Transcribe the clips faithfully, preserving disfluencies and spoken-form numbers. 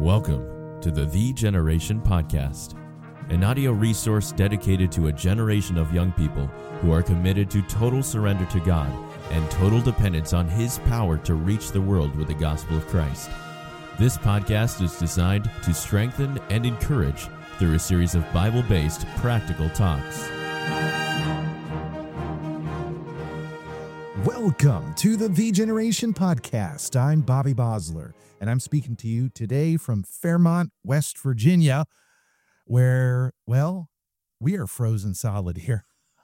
Welcome to the The Generation Podcast, an audio resource dedicated to a generation of young people who are committed to total surrender to God and total dependence on His power to reach the world with the gospel of Christ. This podcast is designed to strengthen and encourage through a series of Bible-based practical talks. Welcome to the The Generation Podcast. I'm Bobby Bosler, and I'm speaking to you today from Fairmont, West Virginia, where, well, we are frozen solid here.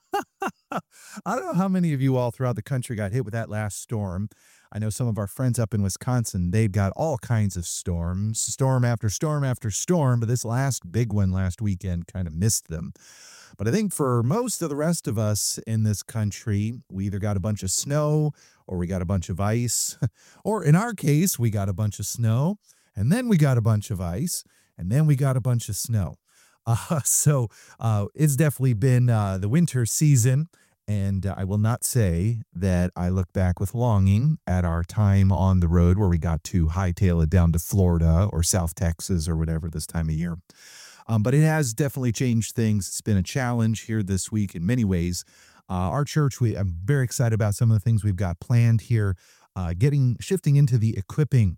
I don't know how many of you all throughout the country got hit with that last storm. I know some of our friends up in Wisconsin, they've got all kinds of storms, storm after storm after storm, but this last big one last weekend kind of missed them. But I think for most of the rest of us in this country, we either got a bunch of snow or we got a bunch of ice, or in our case, we got a bunch of snow and then we got a bunch of ice and then we got a bunch of snow. Uh, so uh, it's definitely been uh, the winter season. And uh, I will not say that I look back with longing at our time on the road where we got to hightail it down to Florida or South Texas or whatever this time of year. Um, but it has definitely changed things. It's been a challenge here this week in many ways. Uh, our church, we I'm very excited about some of the things we've got planned here, uh, getting shifting into the equipping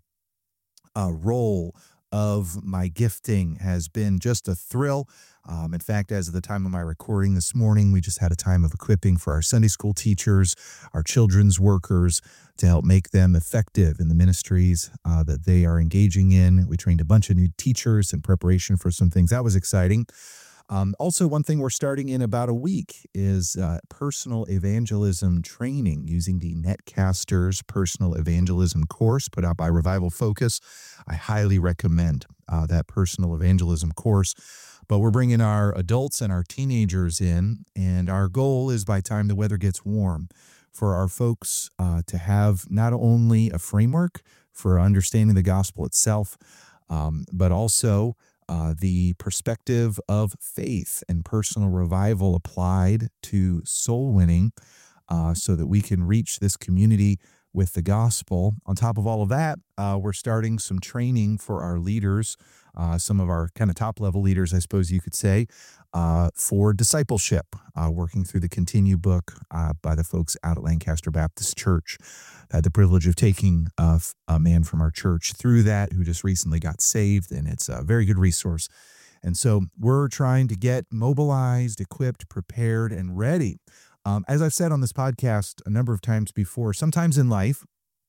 uh, role of my gifting has been just a thrill. Um, in fact, as of the time of my recording this morning, we just had a time of equipping for our Sunday school teachers, our children's workers, to help make them effective in the ministries uh, that they are engaging in. We trained a bunch of new teachers in preparation for some things. That was exciting. Um, also, one thing we're starting in about a week is uh, personal evangelism training using the Netcasters Personal Evangelism course put out by Revival Focus. I highly recommend uh, that personal evangelism course. But we're bringing our adults and our teenagers in, and our goal is by the time the weather gets warm for our folks uh, to have not only a framework for understanding the gospel itself, um, but also Uh, the perspective of faith and personal revival applied to soul winning uh, so that we can reach this community with the gospel. On top of all of that, uh, we're starting some training for our leaders, uh, some of our kind of top level leaders, I suppose you could say, uh, for discipleship, uh, working through the Continue book uh, by the folks out at Lancaster Baptist Church. I had the privilege of taking uh, a man from our church through that who just recently got saved, and it's a very good resource. And so we're trying to get mobilized, equipped, prepared, and ready. Um, as I've said on this podcast a number of times before, sometimes in life,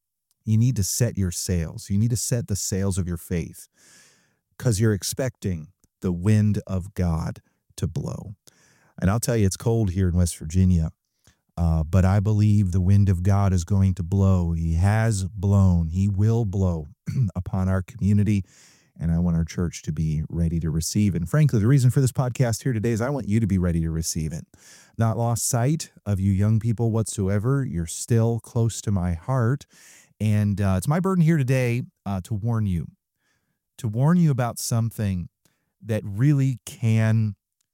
you need to set your sails. You need to set the sails of your faith because you're expecting the wind of God to blow. And I'll tell you, it's cold here in West Virginia. Uh, but I believe the wind of God is going to blow. He has blown. He will blow upon our community, and I want our church to be ready to receive. And frankly, the reason for this podcast here today is I want you to be ready to receive it. Not lost sight of you young people whatsoever. You're still close to my heart, and uh, it's my burden here today uh, to warn you, to warn you about something that really can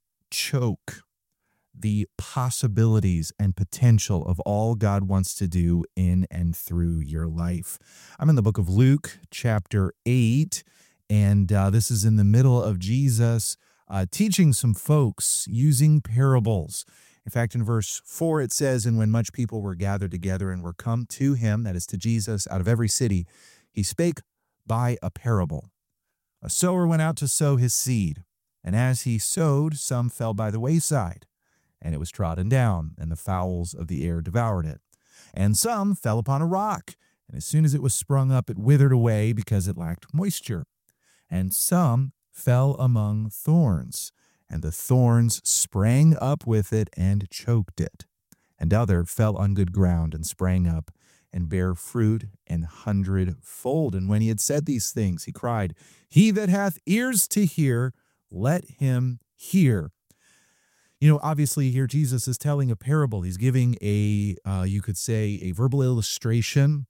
choke the possibilities and potential of all God wants to do in and through your life. I'm in the book of Luke, chapter eight, and uh, this is in the middle of Jesus uh, teaching some folks using parables. In fact, in verse four, it says, "And when much people were gathered together and were come to him," that is to Jesus, "out of every city, he spake by a parable. A sower went out to sow his seed, and as he sowed, some fell by the wayside, and it was trodden down, and the fowls of the air devoured it. And some fell upon a rock, and as soon as it was sprung up, it withered away because it lacked moisture. And some fell among thorns, and the thorns sprang up with it and choked it. And other fell on good ground and sprang up and bare fruit an hundredfold. And when he had said these things, he cried, He that hath ears to hear, let him hear." You know, obviously here Jesus is telling a parable. He's giving a, uh, you could say, a verbal illustration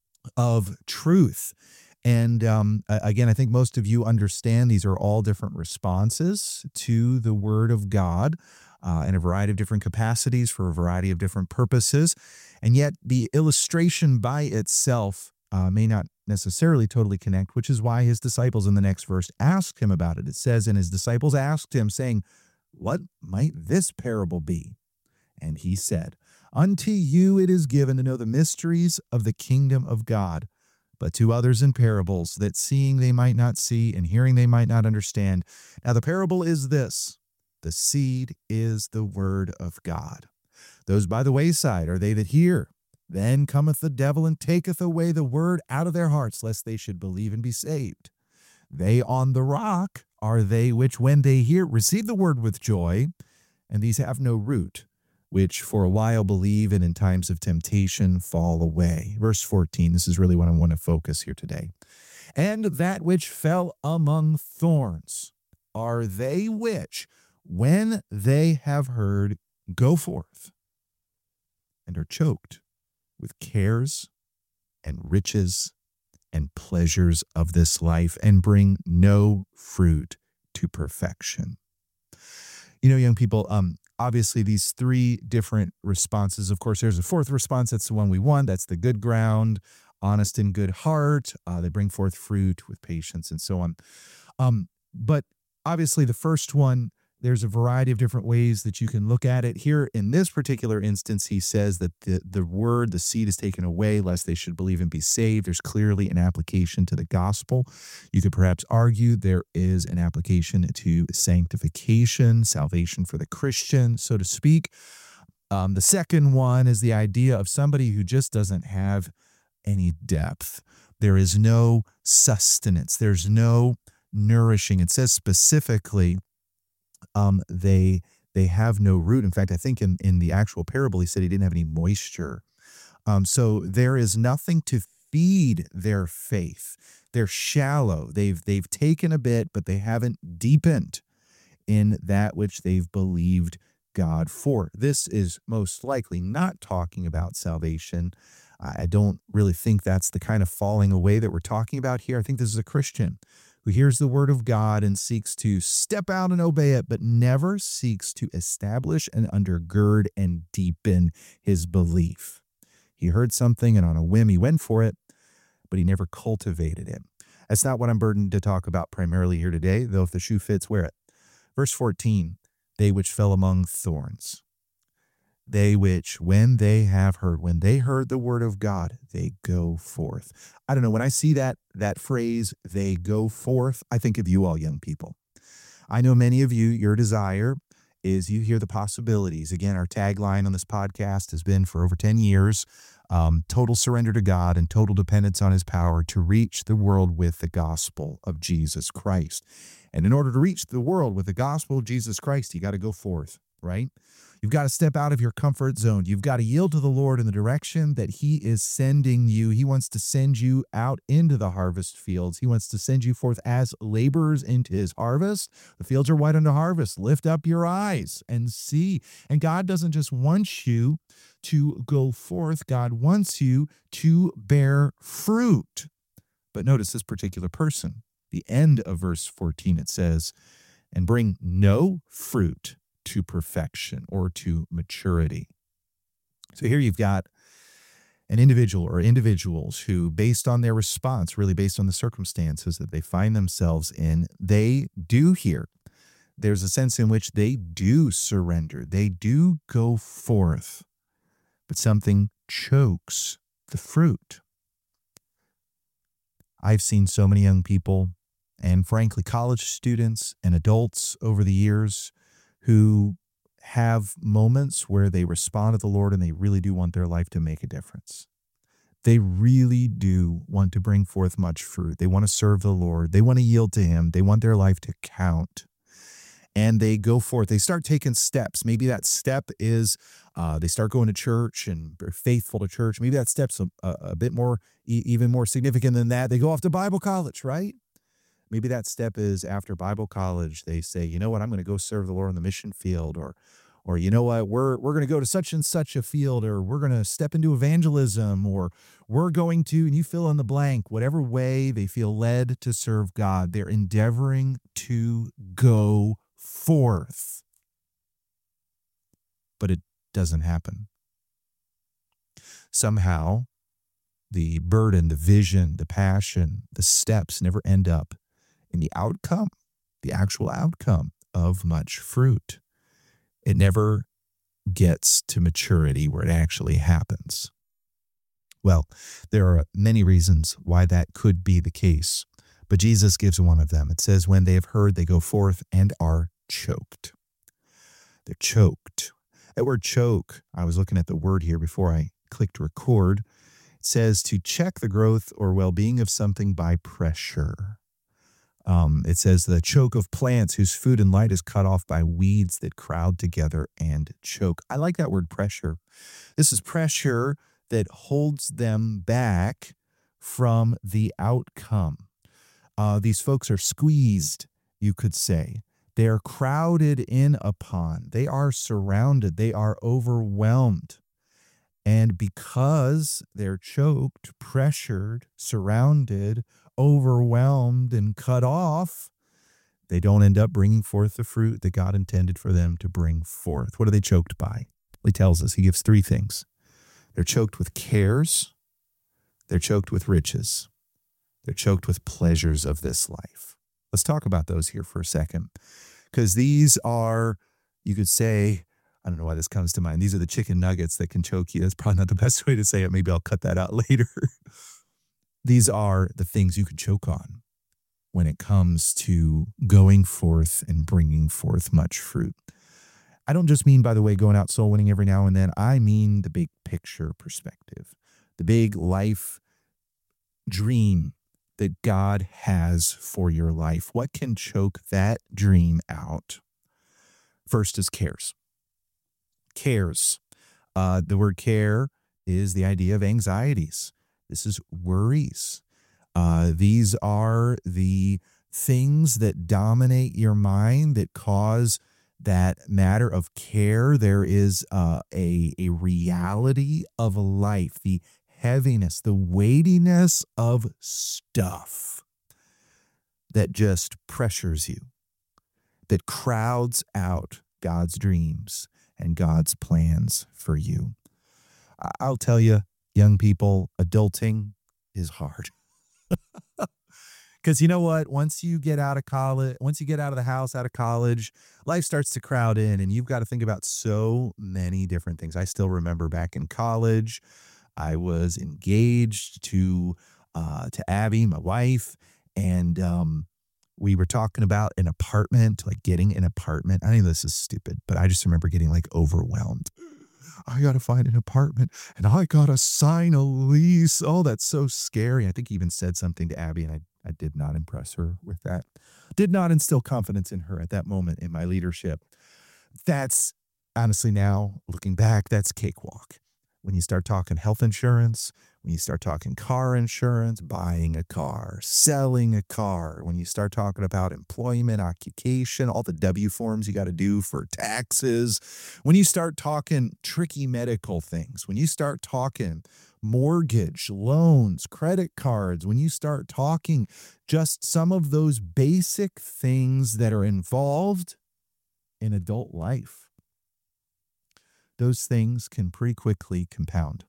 of truth. And um, again, I think most of you understand these are all different responses to the Word of God uh, in a variety of different capacities for a variety of different purposes. And yet the illustration by itself uh, may not necessarily totally connect, which is why his disciples in the next verse asked him about it. It says, and his disciples asked him, saying, what might this parable be? And he said, unto you it is given to know the mysteries of the kingdom of God, but to others in parables, that seeing they might not see, and hearing they might not understand. Now the parable is this: the seed is the word of God. Those by the wayside are they that hear. Then cometh the devil and taketh away the word out of their hearts, lest they should believe and be saved. They on the rock are they which, when they hear, receive the word with joy, and these have no root, which for a while believe, and in times of temptation fall away. Verse fourteen, this is really what I want to focus here today. And that which fell among thorns are they which, when they have heard, go forth, and are choked with cares and riches and pleasures of this life, and bring no fruit to perfection. You know, young people, um, obviously these three different responses, of course, there's a fourth response. That's the one we want. That's the good ground, honest and good heart. Uh, they bring forth fruit with patience and so on. Um, but obviously the first one, there's a variety of different ways that you can look at it. Here in this particular instance, he says that the, the word, the seed is taken away, lest they should believe and be saved. There's clearly an application to the gospel. You could perhaps argue there is an application to sanctification, salvation for the Christian, so to speak. Um, the second one is the idea of somebody who just doesn't have any depth. There is no sustenance. There's no nourishing. It says specifically, Um, they they have no root. In fact, I think in, in the actual parable, he said he didn't have any moisture. Um, so there is nothing to feed their faith. They're shallow. They've they've taken a bit, but they haven't deepened in that which they've believed God for. This is most likely not talking about salvation. I don't really think that's the kind of falling away that we're talking about here. I think this is a Christian who hears the word of God and seeks to step out and obey it, but never seeks to establish and undergird and deepen his belief. He heard something, and on a whim he went for it, but he never cultivated it. That's not what I'm burdened to talk about primarily here today, though if the shoe fits, wear it. Verse fourteen, they which fell among thorns. They which, when they have heard, when they heard the word of God, they go forth. I don't know, when I see that that phrase, they go forth, I think of you all young people. I know many of you, your desire is you hear the possibilities. Again, our tagline on this podcast has been for over ten years, um, total surrender to God and total dependence on his power to reach the world with the gospel of Jesus Christ. And in order to reach the world with the gospel of Jesus Christ, you got to go forth, right? You've got to step out of your comfort zone. You've got to yield to the Lord in the direction that he is sending you. He wants to send you out into the harvest fields. He wants to send you forth as laborers into his harvest. The fields are white unto harvest. Lift up your eyes and see. And God doesn't just want you to go forth. God wants you to bear fruit. But notice this particular person. The end of verse fourteen, it says, and bring no fruit to perfection or to maturity. So here you've got an individual or individuals who, based on their response, really based on the circumstances that they find themselves in, they do hear. There's a sense in which they do surrender. They do go forth, but something chokes the fruit. I've seen so many young people, and frankly, college students and adults over the years who have moments where they respond to the Lord and they really do want their life to make a difference. They really do want to bring forth much fruit. They want to serve the Lord. They want to yield to him. They want their life to count. And they go forth. They start taking steps. Maybe that step is uh, they start going to church and are faithful to church. Maybe that step's a, a, a bit more, e- even more significant than that. They go off to Bible college, right? Maybe that step is after Bible college, they say, you know what, I'm going to go serve the Lord in the mission field, or, or you know what, we're we're going to go to such and such a field, or we're going to step into evangelism, or we're going to, and you fill in the blank, whatever way they feel led to serve God, they're endeavoring to go forth. But it doesn't happen. Somehow, the burden, the vision, the passion, the steps never end up in the outcome, the actual outcome of much fruit. It never gets to maturity where it actually happens. Well, there are many reasons why that could be the case, but Jesus gives one of them. It says, when they have heard, they go forth and are choked. They're choked. That word choke, I was looking at the word here before I clicked record. It says to check the growth or well-being of something by pressure. Um, it says the choke of plants whose food and light is cut off by weeds that crowd together and choke. I like that word pressure. This is pressure that holds them back from the outcome. Uh, these folks are squeezed, you could say. They are crowded in upon. They are surrounded. They are overwhelmed. And because they're choked, pressured, surrounded, overwhelmed, and cut off, they don't end up bringing forth the fruit that God intended for them to bring forth. What are they choked by? He tells us, he gives three things. They're choked with cares. They're choked with riches. They're choked with pleasures of this life. Let's talk about those here for a second, because these are, you could say, I don't know why this comes to mind. These are the chicken nuggets that can choke you. That's probably not the best way to say it. Maybe I'll cut that out later. These are the things you could choke on when it comes to going forth and bringing forth much fruit. I don't just mean, by the way, going out soul winning every now and then. I mean the big picture perspective, the big life dream that God has for your life. What can choke that dream out? First is cares. Cares. Uh, the word care is the idea of anxieties. This is worries. Uh, these are the things that dominate your mind, that cause that matter of care. There is uh, a, a reality of life, the heaviness, the weightiness of stuff that just pressures you, that crowds out God's dreams and God's plans for you. I'll tell you, young people, adulting is hard. Because you know what? Once you get out of college, once you get out of the house, out of college, life starts to crowd in, and you've got to think about so many different things. I still remember back in college, I was engaged to uh, to Abby, my wife, and um, we were talking about an apartment, like getting an apartment. I think this is stupid, but I just remember getting like overwhelmed. I got to find an apartment and I got to sign a lease. Oh, that's so scary. I think he even said something to Abby, and I, I did not impress her with that. Did not instill confidence in her at that moment in my leadership. That's honestly, now looking back, that's cakewalk. When you start talking health insurance, when you start talking car insurance, buying a car, selling a car, when you start talking about employment, occupation, all the W forms you got to do for taxes, when you start talking tricky medical things, when you start talking mortgage, loans, credit cards, when you start talking just some of those basic things that are involved in adult life, those things can pretty quickly compound.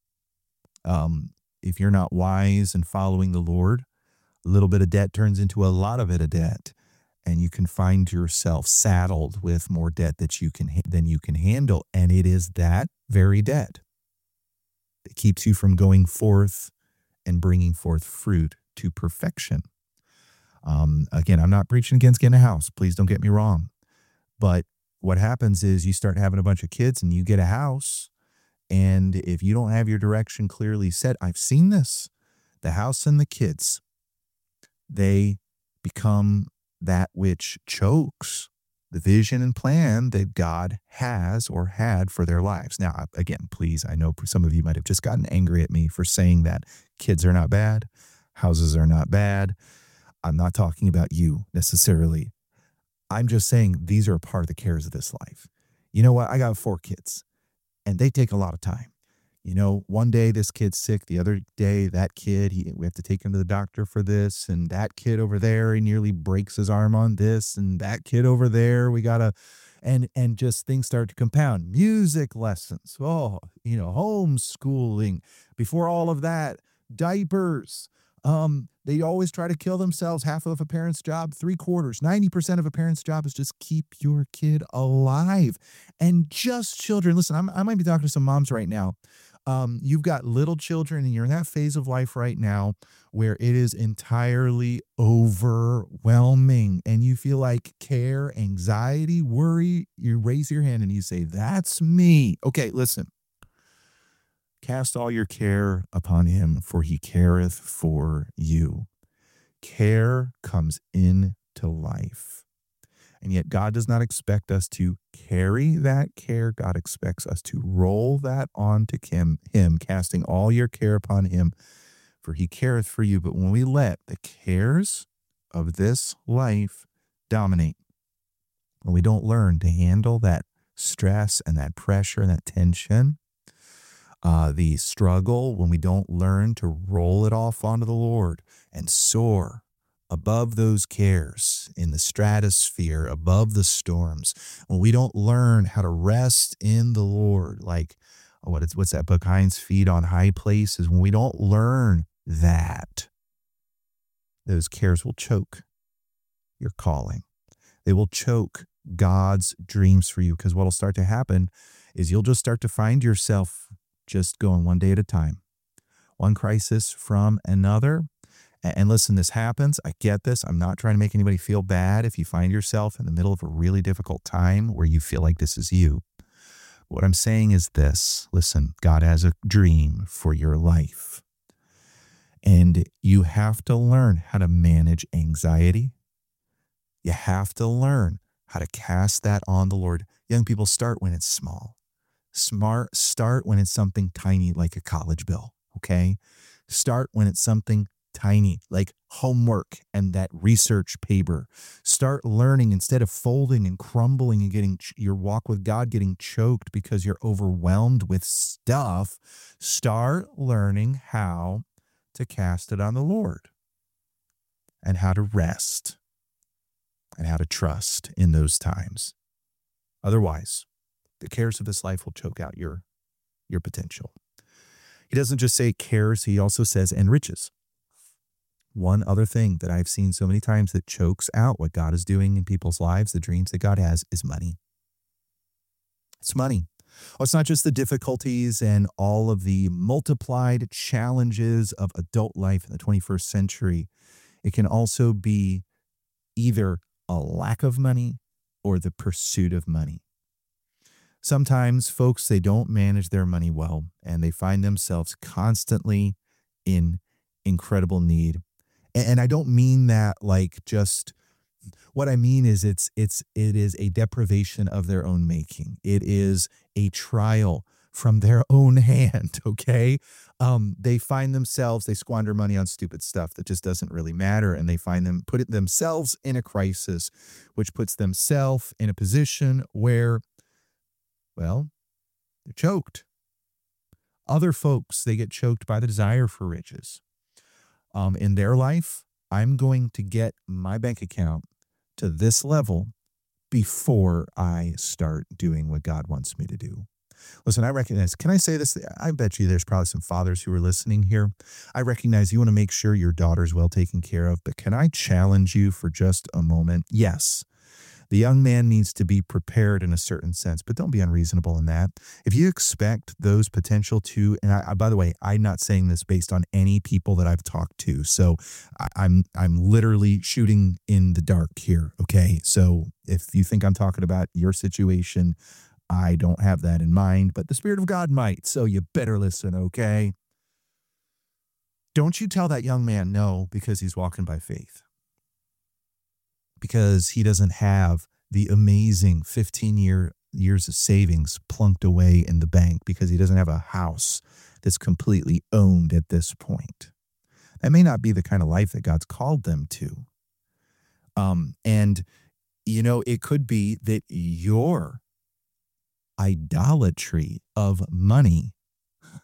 Um, if you're not wise and following the Lord, a little bit of debt turns into a lot of bit of debt, and you can find yourself saddled with more debt that you can than you can handle. And it is that very debt that keeps you from going forth and bringing forth fruit to perfection. Um, again, I'm not preaching against getting a house. Please don't get me wrong. But what happens is you start having a bunch of kids and you get a house, and if you don't have your direction clearly set, I've seen this, the house and the kids, they become that which chokes the vision and plan that God has or had for their lives. Now, again, please, I know some of you might have just gotten angry at me for saying that kids are not bad, houses are not bad. I'm not talking about you necessarily. I'm just saying these are a part of the cares of this life. You know what? I got four kids, and they take a lot of time. You know, one day this kid's sick, the other day that kid, he, we have to take him to the doctor for this, and that kid over there, he nearly breaks his arm on this, and that kid over there, we got to, and and just things start to compound. Music lessons, oh, you know, homeschooling. Before all of that, diapers. Um, they always try to kill themselves. Half of a parent's job, three quarters, ninety percent of a parent's job is just keep your kid alive. And just children, listen, I'm, I might be talking to some moms right now. Um, you've got little children and you're in that phase of life right now where it is entirely overwhelming and you feel like care, anxiety, worry. You raise your hand and you say, that's me. Okay, listen. Cast all your care upon him, for he careth for you. Care comes into life. And yet God does not expect us to carry that care. God expects us to roll that onto him, him, casting all your care upon him, for he careth for you. But when we let the cares of this life dominate, when we don't learn to handle that stress and that pressure and that tension, Uh, the struggle, when we don't learn to roll it off onto the Lord and soar above those cares in the stratosphere, above the storms, when we don't learn how to rest in the Lord, like oh, what is, what's that book, Hind's Feet on High Places, when we don't learn that, those cares will choke your calling. They will choke God's dreams for you, because what will start to happen is you'll just start to find yourself just going one day at a time, one crisis from another. And listen, this happens. I get this. I'm not trying to make anybody feel bad if you find yourself in the middle of a really difficult time where you feel like this is you. What I'm saying is this. Listen, God has a dream for your life. And you have to learn how to manage anxiety. You have to learn how to cast that on the Lord. Young people, start when it's small. Smart, start when it's something tiny like a college bill, okay? Start when it's something tiny like homework and that research paper. Start learning instead of folding and crumbling and getting your walk with God getting choked because you're overwhelmed with stuff. Start learning how to cast it on the Lord and how to rest and how to trust in those times. Otherwise, the cares of this life will choke out your, your potential. He doesn't just say cares, he also says, and riches. One other thing that I've seen so many times that chokes out what God is doing in people's lives, the dreams that God has, is money. It's money. Oh, it's not just the difficulties and all of the multiplied challenges of adult life in the twenty-first century. It can also be either a lack of money or the pursuit of money. Sometimes folks, they don't manage their money well, and they find themselves constantly in incredible need. And I don't mean that like just, what I mean is it's it's it is a deprivation of their own making. It is a trial from their own hand, okay? Um, they find themselves, they squander money on stupid stuff that just doesn't really matter, and they find them, put it themselves in a crisis, which puts themselves in a position where, well, they're choked. Other folks, they get choked by the desire for riches. Um, in their life, I'm going to get my bank account to this level before I start doing what God wants me to do. Listen, I recognize, can I say this? I bet you there's probably some fathers who are listening here. I recognize you want to make sure your daughter's well taken care of, but can I challenge you for just a moment? Yes. The young man needs to be prepared in a certain sense, but don't be unreasonable in that. If you expect those potential to, and I, I, by the way, I'm not saying this based on any people that I've talked to, so I, I'm I'm literally shooting in the dark here, okay? So if you think I'm talking about your situation, I don't have that in mind, but the Spirit of God might, so you better listen, okay? Don't you tell that young man no because he's walking by faith. Because he doesn't have the amazing fifteen year years of savings plunked away in the bank, because he doesn't have a house that's completely owned at this point. That may not be the kind of life that God's called them to. Um, and, you know, it could be that your idolatry of money,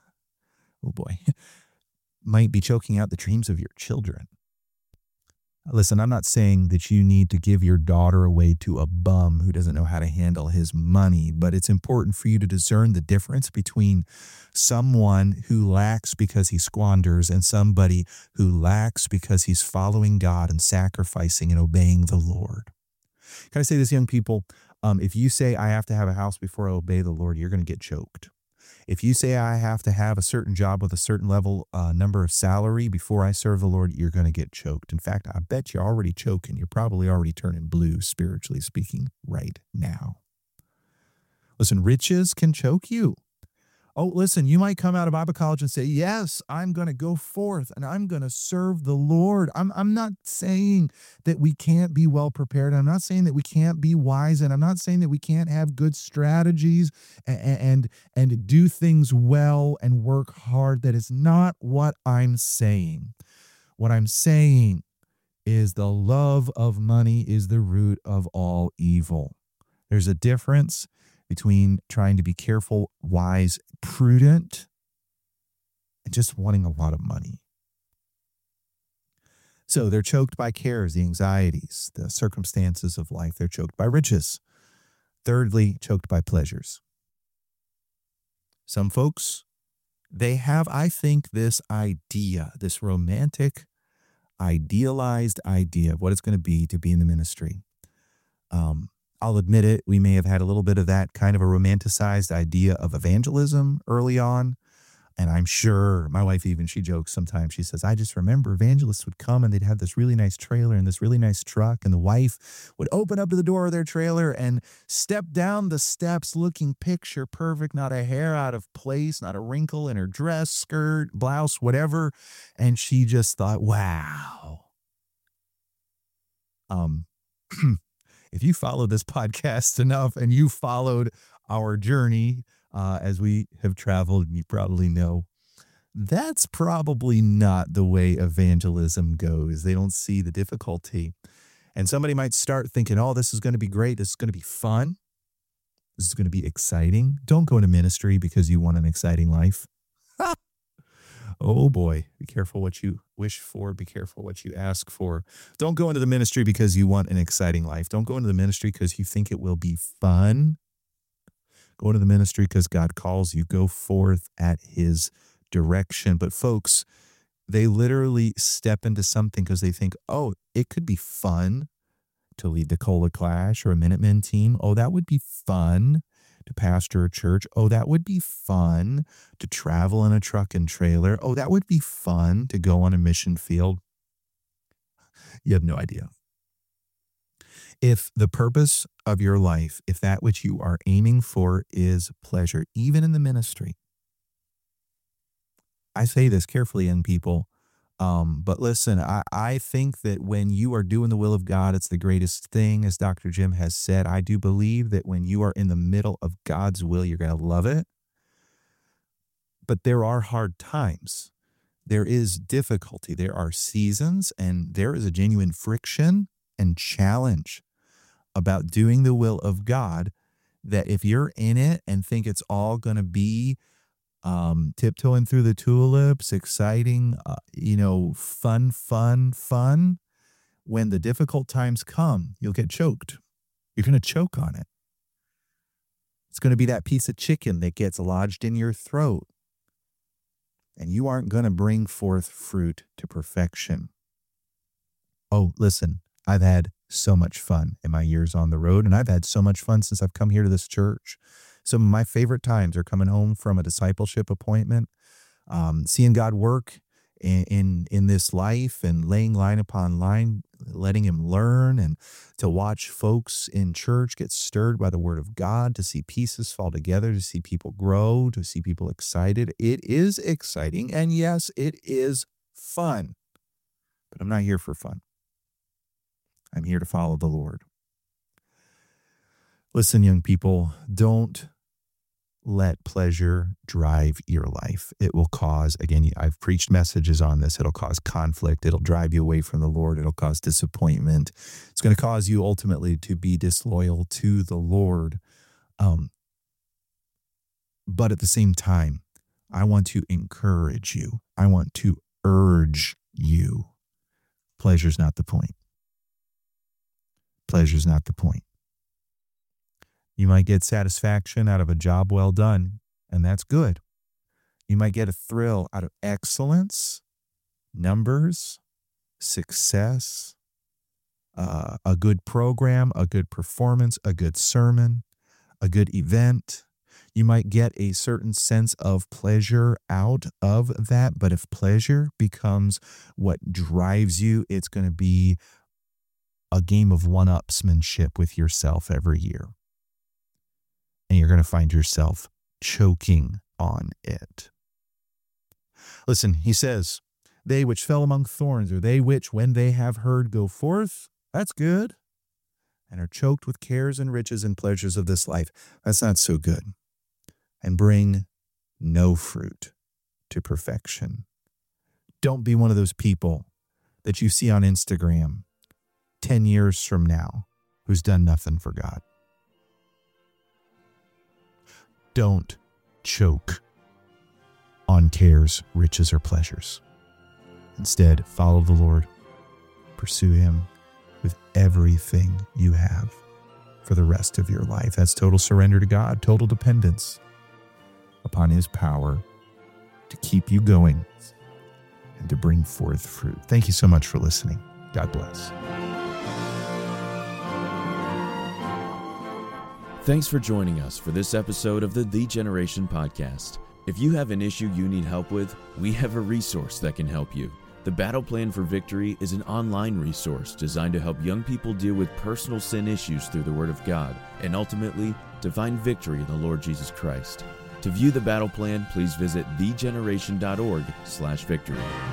oh boy, might be choking out the dreams of your children. Listen, I'm not saying that you need to give your daughter away to a bum who doesn't know how to handle his money, but it's important for you to discern the difference between someone who lacks because he squanders and somebody who lacks because he's following God and sacrificing and obeying the Lord. Can I say this, young people? Um, if you say, I have to have a house before I obey the Lord, you're going to get choked. If you say, I have to have a certain job with a certain level uh, number of salary before I serve the Lord, you're going to get choked. In fact, I bet you're already choking. You're probably already turning blue, spiritually speaking, right now. Listen, riches can choke you. Oh, listen, you might come out of Bible college and say, yes, I'm going to go forth and I'm going to serve the Lord. I'm, I'm not saying that we can't be well prepared. I'm not saying that we can't be wise. And I'm not saying that we can't have good strategies and, and, and do things well and work hard. That is not what I'm saying. What I'm saying is the love of money is the root of all evil. There's a difference between trying to be careful, wise, prudent, and just wanting a lot of money. So they're choked by cares, the anxieties, the circumstances of life. They're choked by riches. Thirdly, choked by pleasures. Some folks, they have, I think, this idea, this romantic, idealized idea of what it's going to be to be in the ministry. Um, I'll admit it, we may have had a little bit of that kind of a romanticized idea of evangelism early on. And I'm sure my wife even, she jokes sometimes. She says, I just remember evangelists would come and they'd have this really nice trailer and this really nice truck. And the wife would open up to the door of their trailer and step down the steps looking picture perfect, not a hair out of place, not a wrinkle in her dress, skirt, blouse, whatever. And she just thought, wow. Um, If you follow this podcast enough and you followed our journey uh, as we have traveled, you probably know that's probably not the way evangelism goes. They don't see the difficulty. And somebody might start thinking, oh, this is going to be great. This is going to be fun. This is going to be exciting. Don't go into ministry because you want an exciting life. Oh boy, be careful what you wish for. Be careful what you ask for. Don't go into the ministry because you want an exciting life. Don't go into the ministry because you think it will be fun. Go into the ministry because God calls you. Go forth at his direction. But folks, they literally step into something because they think, oh, it could be fun to lead the Cola Clash or a Minutemen team. Oh, that would be fun to pastor a church. Oh, that would be fun to travel in a truck and trailer. Oh, that would be fun to go on a mission field. You have no idea. If the purpose of your life, if that which you are aiming for is pleasure, even in the ministry, I say this carefully, young people, Um, but listen, I, I think that when you are doing the will of God, it's the greatest thing. As Doctor Jim has said, I do believe that when you are in the middle of God's will, you're going to love it. But there are hard times. There is difficulty. There are seasons, and there is a genuine friction and challenge about doing the will of God, that if you're in it and think it's all going to be um, tiptoeing through the tulips, exciting, uh, you know, fun, fun, fun, when the difficult times come, you'll get choked. You're going to choke on it. It's going to be that piece of chicken that gets lodged in your throat, and you aren't going to bring forth fruit to perfection. Oh, listen, I've had so much fun in my years on the road, and I've had so much fun since I've come here to this church. Some of my favorite times are coming home from a discipleship appointment, um, seeing God work in, in in this life and laying line upon line, letting him learn, and to watch folks in church get stirred by the word of God, to see pieces fall together, to see people grow, to see people excited. It is exciting, and yes, it is fun. But I'm not here for fun. I'm here to follow the Lord. Listen, young people, don't let pleasure drive your life. It will cause, again, I've preached messages on this, it'll cause conflict, it'll drive you away from the Lord, it'll cause disappointment. It's going to cause you ultimately to be disloyal to the Lord. Um, but at the same time, I want to encourage you. I want to urge you. Pleasure's not the point. Pleasure's not the point. You might get satisfaction out of a job well done, and that's good. You might get a thrill out of excellence, numbers, success, uh, a good program, a good performance, a good sermon, a good event. You might get a certain sense of pleasure out of that, but if pleasure becomes what drives you, it's going to be a game of one-upsmanship with yourself every year. And you're going to find yourself choking on it. Listen, he says, they which fell among thorns, or they which, when they have heard, go forth, that's good, and are choked with cares and riches and pleasures of this life. That's not so good. And bring no fruit to perfection. Don't be one of those people that you see on Instagram ten years from now who's done nothing for God. Don't choke on cares, riches, or pleasures. Instead, follow the Lord. Pursue Him with everything you have for the rest of your life. That's total surrender to God, total dependence upon His power to keep you going and to bring forth fruit. Thank you so much for listening. God bless. Thanks for joining us for this episode of the The Generation Podcast. If you have an issue you need help with, we have a resource that can help you. The Battle Plan for Victory is an online resource designed to help young people deal with personal sin issues through the Word of God and ultimately to find victory in the Lord Jesus Christ. To view the battle plan, please visit thegeneration dot org slash victory.